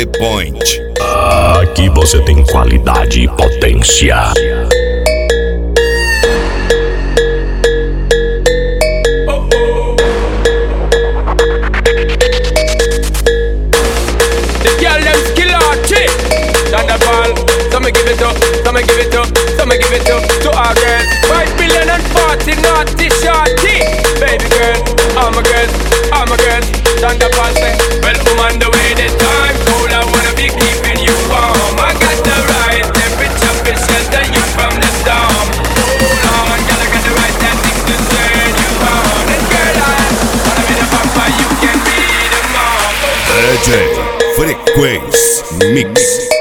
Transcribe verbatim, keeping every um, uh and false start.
The Point. Aqui você tem qualidade e potência. Some give it up, some give it up, some give it up to our girls. Five billion and forty naughty shorty. Baby girl, all my girls, all my girls. Stand up and say, well, woman, the way the time cold, I wanna be keeping you warm. I got the right temperature to shelter you from the storm. Hold on, girl, I got the right tactics to turn you on. And girl, I wanna be the papa, you can be the mom. D J Frequency Mix.